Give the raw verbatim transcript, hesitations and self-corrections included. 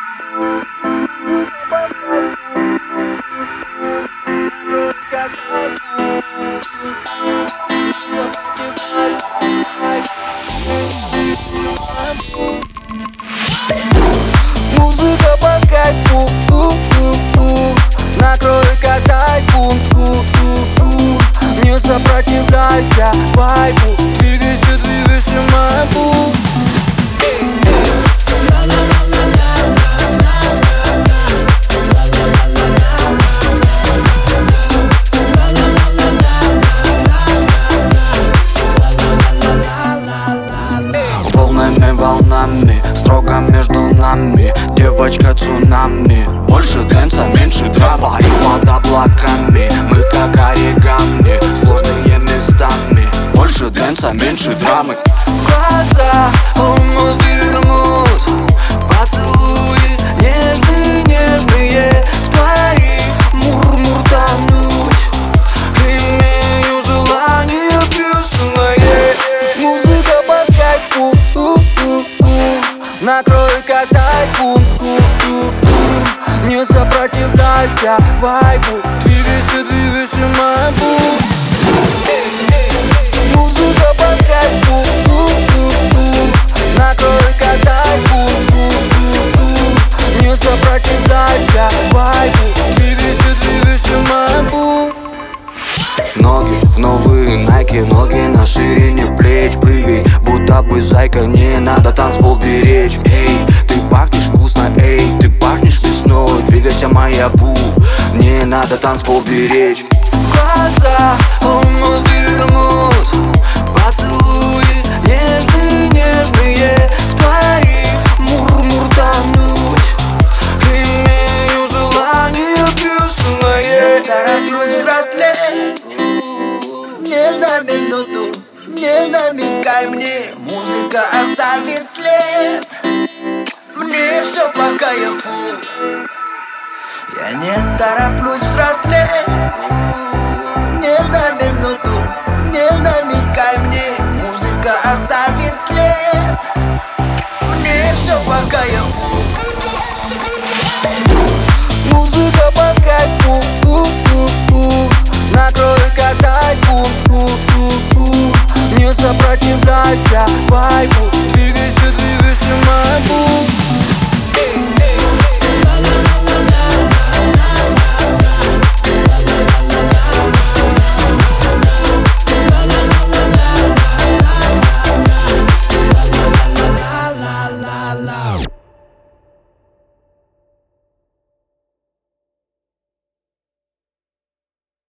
Музыка по кайфу, у-у-у, накроет как тайфун, у-у-у. Не сопротивляйся вайбу, двигайся, двигайся, мой бу. Волнами, волнами, строго между нами, девочка цунами. Больше дэнса, меньше драма, и под облаками мы как оригами, сложные местами. Больше дэнса, меньше драмы. Глаза умут вернут, поцелуи нежные, нежные, в твои мур-мур тонуть. Имею желание бешеное. Музыка по кайфу, у-у-у, накроет как тайфун, у-у-у. Не сопротивляйся вайбу, двигайся, двигайся, мой бу. Музыка по кайфу, у-у-у, накроет как тайфун, у-у-у. Не сопротивляйся вайбу, двигайся, двигайся, мой бу. Ноги в новые найки, ноги на ширине плеч. Прыгай, будто бы зайка, не надо танцпол беречь. Эй, ты пахнешь вкусно, эй, ты пахнешь весной. Двигайся, моя бу, не надо танцпол беречь. Глаза умут вернут, поцелуи нежные, нежные, в твои мур-мур тонуть. Имею желание бешеное. Тороплюсь взрослеть, не на минуту, не намекай мне. Музыка оставит след, мне все по кайфу. Я не тороплюсь взрослеть, не на минуту, не намекай мне. Музыка оставит след, мне все по кайфу. Музыка по кайфу, у-у-у, накроет как тайфун, у-у-у. Не сопротивляйся вайбу, двигайся, двигайся, мой бу. La la la la.